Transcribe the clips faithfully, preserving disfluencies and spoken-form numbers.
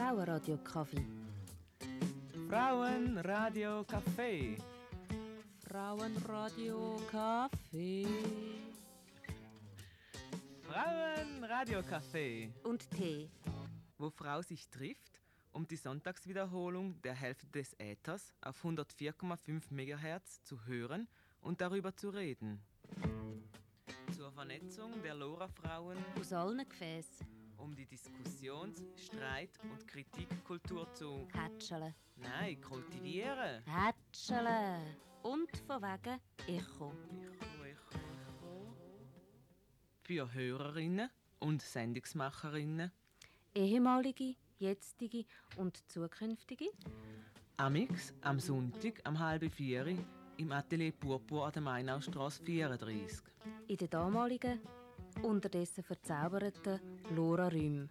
Frauenradio Kaffee. Frauenradio Café. Frauenradio Kaffee. Frauenradio Café. Und Tee. Wo Frau sich trifft, um die Sonntagswiederholung der Hälfte des Äthers auf hundertvier Komma fünf Megahertz zu hören und darüber zu reden. Zur Vernetzung der LoRa-Frauen Aus allen Gefäßen. um die Diskussions-, Streit- und Kritikkultur zu Hätscheln. Nein, kultivieren. Hätscheln. Und von wegen Echo. Echo, Echo, Echo. Für Hörerinnen und Sendungsmacherinnen. Ehemalige, jetzige und zukünftige. Amix am Sonntag am halb vier im Atelier Purpur an der Mainaustrasse vierunddreißig. In den damaligen, unterdessen verzauberten LoRa-Räumen.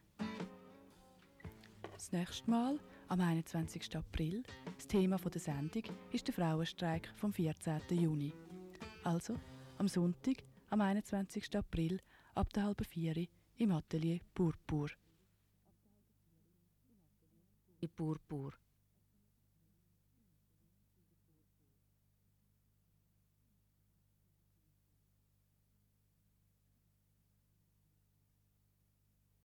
Das nächste Mal, am einundzwanzigsten April, das Thema der Sendung ist der Frauenstreik vom vierzehnten Juni. Also am Sonntag, am einundzwanzigsten April, ab der halben vier im Atelier Purpur. Purpur.